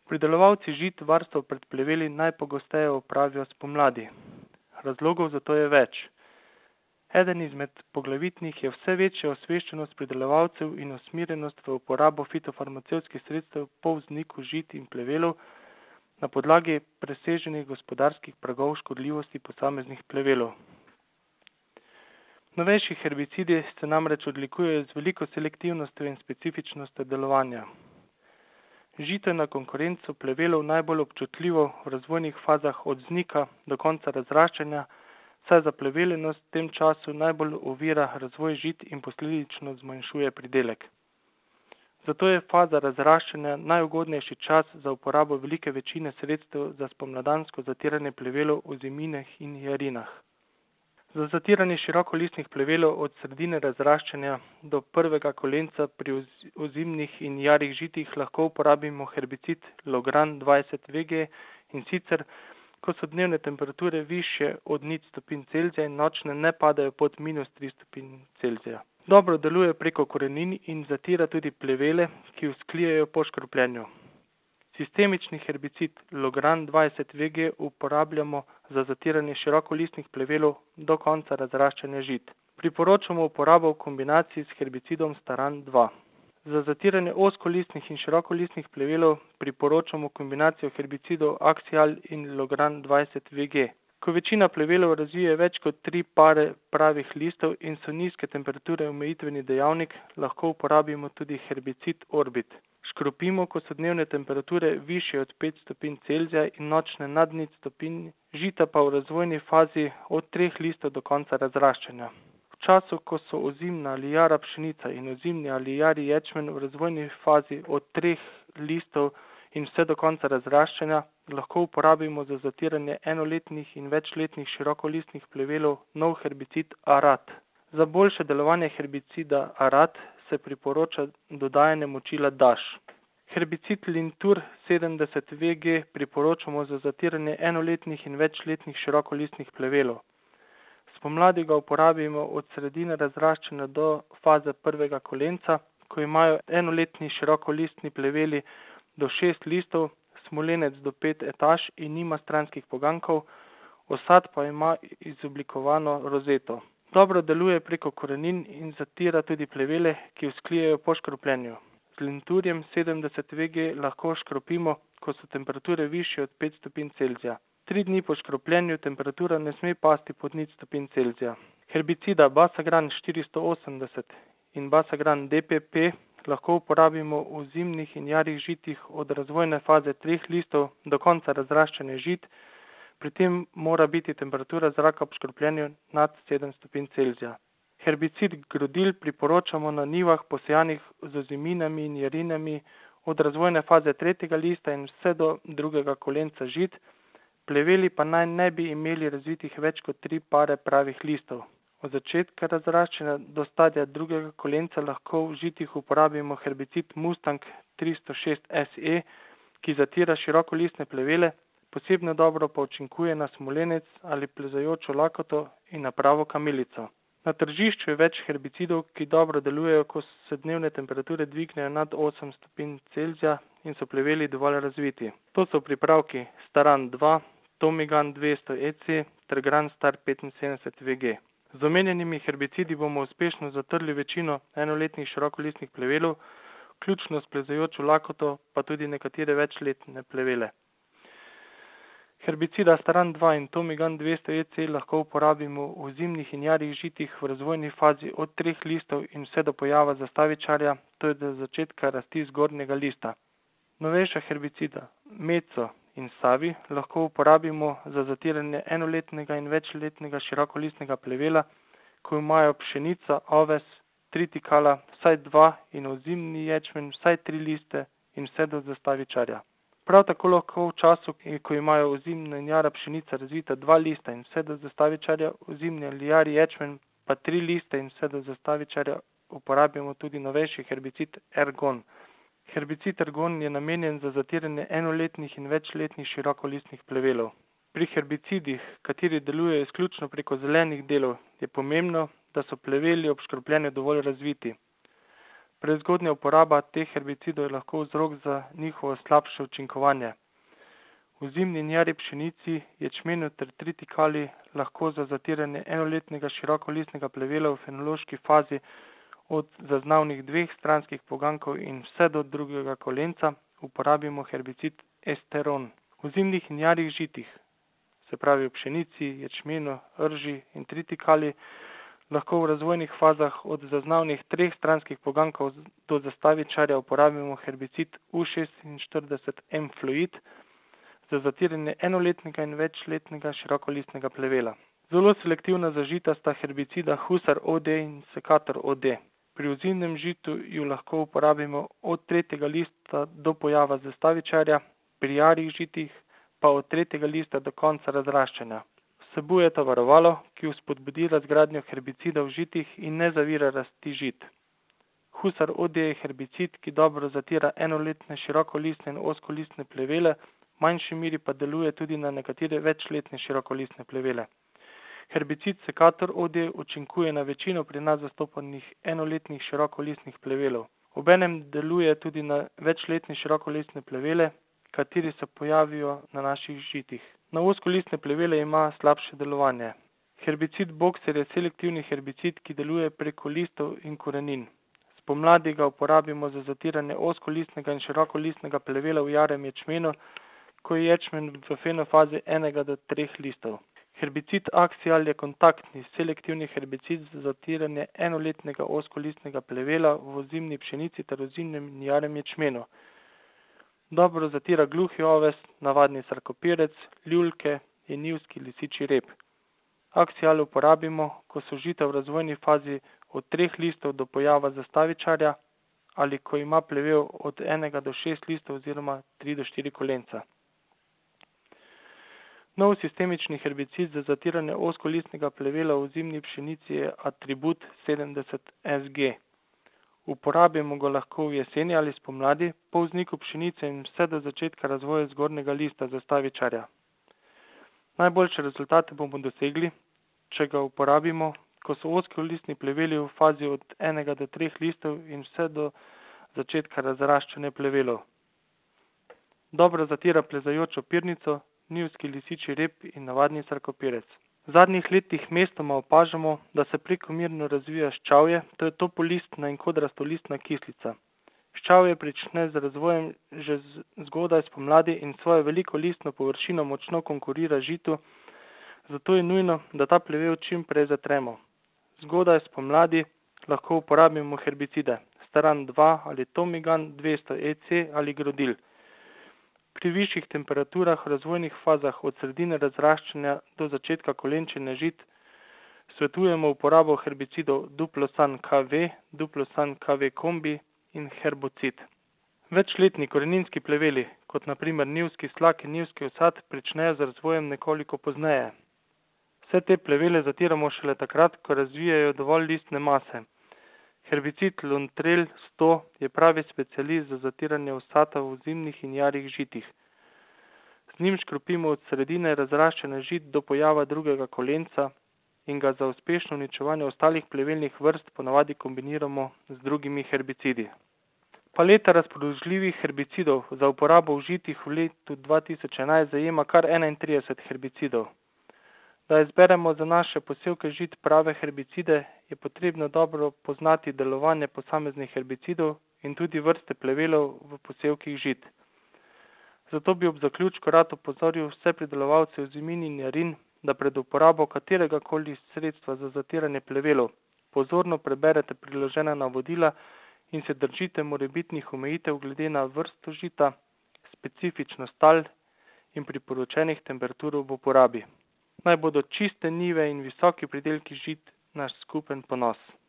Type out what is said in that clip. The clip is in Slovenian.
Pridelovalci žit varstvo pred pleveli najpogosteje opravijo spomladi. Razlogov za to je več. Eden izmed poglavitnih je vse večja osveščenost pridelovalcev in usmerjenost v uporabo fitofarmacevtskih sredstev po vzniku žit in plevelov na podlagi preseženih gospodarskih pragov škodljivosti posameznih plevelov. Novejši herbicidi se namreč odlikujejo z veliko selektivnostjo in specifičnostjo delovanja. Žito je na konkurenco plevelov najbolj občutljivo v razvojnih fazah od vznika do konca razraščanja, saj zapleveljenost v tem času najbolj ovira razvoj žit in posledično zmanjšuje pridelek. Zato je faza razraščanja najugodnejši čas za uporabo velike večine sredstev za spomladansko zatiranje plevelov v ziminah in jarinah. Za zatiranje širokolistnih plevelov od sredine razraščanja do prvega kolenca pri ozimnih in jarih žitih lahko uporabimo herbicid Logran 20 VG in sicer, ko so dnevne temperature višje od 0 stopinj Celzija in nočne ne padajo pod -3 stopinj Celzija. Dobro deluje preko korenin in zatira tudi plevele, ki vzklijejo po škropljenju. Sistemični herbicid Logran 20 VG uporabljamo za zatiranje širokolistnih plevelov do konca razraščanja žit. Priporočamo uporabo v kombinaciji s herbicidom Staran 2. Za zatiranje ozkolistnih in širokolistnih plevelov priporočamo kombinacijo herbicidov Axial in Logran 20 VG. Ko večina plevelov razvije več kot 3 pare pravih listov in so nizke temperature omejitveni dejavnik, lahko uporabimo tudi herbicid Orbit. Škropimo, ko so dnevne temperature višje od 5 stopinj Celzija in nočne nad 0 stopinj, žita pa v razvojni fazi od 3 listov do konca razraščanja. V času, ko so ozimna ali jara pšenica in ozimni ali jari ječmen v razvojni fazi od 3 listov in vse do konca razraščanja, lahko uporabimo za zatiranje enoletnih in večletnih širokolistnih plevelov nov herbicid Arat. Za boljše delovanje herbicida Arat se priporoča dodajanje močila Daš. Herbicid Lintur 70 VG priporočamo za zatiranje enoletnih in večletnih širokolistnih plevelov. Spomladi ga uporabimo od sredine razraščanja do faze prvega kolenca, ko imajo enoletni širokolistni pleveli do 6 listov, smolenec do 5 etaž in nima stranskih poganjkov, osad pa ima izoblikovano rozeto. Dobro deluje preko korenin in zatira tudi plevele, ki vzklijejo po škropljenju. Z Linturjem 70 VG lahko škropimo, ko so temperature višje od 5 stopinj Celzija. 3 dni po škropljenju temperatura ne sme pasti pod 0 stopinj Celzija. Herbicida Basagran 480 in Basagran DPP lahko uporabimo v zimnih in jarih žitih od razvojne faze 3 listov do konca razraščanja žit, pri tem mora biti temperatura zraka ob škropljenju nad 7 stopinj Celzija. Herbicid Grodil priporočamo na njivah posejanih z oziminami in jarinami od razvojne faze 3. lista in vse do drugega kolenca žit, pleveli pa naj ne bi imeli razvitih več kot 3 pare pravih listov. Od začetka razraščanja do stadija drugega kolenca lahko v žitih uporabimo herbicid Mustang 306 SE, ki zatira širokolistne plevele, posebno dobro pa učinkuje na smolenec ali plezajočo lakoto in na pravo kamilico. Na tržišču je več herbicidov, ki dobro delujejo, ko se dnevne temperature dvignejo nad 8 stopinj Celzija in so pleveli dovolj razviti. To so pripravki Staran 2, Tomigan 200 EC ter Grand Star 75 VG. Z omenjenimi herbicidi bomo uspešno zatrli večino enoletnih širokolistnih plevelov, vključno s plezajočo lakoto, pa tudi nekatere večletne plevele. Herbicida Staran 2 in Tomigan 200 EC lahko uporabimo v zimnih in jarih žitih v razvojni fazi od 3 listov in vse do pojava zastavičarja, to je do začetka rasti zgornjega lista. Novejša herbicida Meco in Savi lahko uporabimo za zatiranje enoletnega in večletnega širokolistnega plevela, ko imajo pšenica, oves, tritikala vsaj 2 in ozimni ječmen vsaj 3 liste in vse do zastavičarja. Prav tako lahko v času, ko imajo ozimna in jara pšenica razvita 2 lista in vse do zastavičarja, ozimni ali jari ječmen pa 3 liste in vse do zastavičarja, uporabimo tudi novejši herbicid Ergon. Herbicid Ergon je namenjen za zatiranje enoletnih in večletnih širokolistnih plevelov. Pri herbicidih, kateri delujejo izključno preko zelenih delov, je pomembno, da so pleveli ob škropljenju dovolj razviti. Prezgodnja uporaba teh herbicidov je lahko vzrok za njihovo slabše učinkovanje. V zimni in jari pšenici, ječmenu ter tritikali lahko za zatiranje enoletnega širokolistnega plevela v fenološki fazi od zaznavnih 2 stranskih poganjkov in vse do drugega kolenca uporabimo herbicid esteron. V zimnih in jarih žitih, se pravi v pšenici, ječmenu, rži in tritikali, lahko v razvojnih fazah od zaznavnih 3 stranskih poganjkov do zastavičarja uporabimo herbicid U46M-fluid za zatiranje enoletnega in večletnega širokolistnega plevela. Zelo selektivna za žita sta herbicida Husar OD in Sekator OD. Pri ozimnem žitu ju lahko uporabimo od 3. lista do pojava zastavičarja, pri jarih žitih pa od 3. lista do konca razraščanja. Vsebujeta varovalo, ki vzpodbudi razgradnjo herbicida v žitih in ne zavira rasti žit. Husar OD je herbicid, ki dobro zatira enoletne širokolistne in ozkolistne plevele, v manjši meri pa deluje tudi na nekatere večletne širokolistne plevele. Herbicid Sekator OD učinkuje na večino pri nas zastopanih enoletnih širokolistnih plevelov. Obenem deluje tudi na večletne širokolistne plevele, kateri se pojavijo na naših žitih. Na ozkolistne plevele ima slabše delovanje. Herbicid Boxer je selektivni herbicid, ki deluje preko listov in korenin. Spomladi ga uporabimo za zatiranje ozkolistnega in širokolistnega plevela v jarem ječmenu, ko je ječmen v fenofazi 1 do 3 listov. Herbicid Axial je kontaktni, selektivni herbicid za zatiranje enoletnega ozkolistnega plevela v ozimni pšenici ter ozimnem in jarem ječmenu. Dobro zatira gluhi oves, navadni sarkopirec, ljuljke in njivski lisičji rep. Axial uporabimo, ko so žita v razvojni fazi od 3 listov do pojava zastavičarja ali ko ima plevel od 1 do 6 listov oziroma 3 do 4 kolenca. Nov sistemični herbicid za zatiranje ozkolistnega plevela v ozimni pšenici je Atribut 70 SG. Uporabimo ga lahko v jeseni ali spomladi, po vzniku pšenice in vse do začetka razvoja zgornjega lista zastavičarja. Najboljše rezultate bomo dosegli, če ga uporabimo, ko so ozkolistni pleveli v fazi od 1 do 3 listov in vse do začetka razraščanja plevelov. Dobro zatira plezajočo pirnico, njivski lisičji rep in navadni sarkopirec. V zadnjih letih mestoma opažamo, da se prekomerno razvija ščavje, to je topolistna in kodrastolistna kislica. Ščavje prične z razvojem že zgodaj spomladi in svojo veliko listno površino močno konkurira žitu, zato je nujno, da ta plevel čim prej zatremo. Zgodaj spomladi lahko uporabimo herbicide Staran 2 ali Tomigan 200 EC ali Grodil. Pri višjih temperaturah v razvojnih fazah od sredine razraščanja do začetka kolenčenja žit svetujemo uporabo herbicidov Duplosan KV, Duplosan KV kombi in herbocid. Večletni koreninski pleveli, kot na primer njivski slak in njivski osad, pričnejo z razvojem nekoliko pozneje. Vse te plevele zatiramo šele takrat, ko razvijajo dovolj listne mase. Herbicid Lontrel 100 je pravi specialist za zatiranje osata v zimnih in jarih žitih. Z njim škropimo od sredine razraščanja žit do pojava drugega kolenca in ga za uspešno uničevanje ostalih plevelnih vrst ponavadi kombiniramo z drugimi herbicidi. Paleta razpoložljivih herbicidov za uporabo v žitih v letu 2011 zajema kar 31 herbicidov. Da izberemo za naše posevke žit prave herbicide, je potrebno dobro poznati delovanje posameznih herbicidov in tudi vrste plevelov v posevkih žit. Zato bi ob zaključku rad opozoril vse pridelovalce oziminin in jarin, da pred uporabo kateregakoli sredstva za zatiranje plevelov pozorno preberete priložena navodila in se držite morebitnih omejitev glede na vrsto žita, specifičnost tal in priporočenih temperatur v uporabi. Naj bodo čiste njive in visoki pridelki žit naš skupen ponos.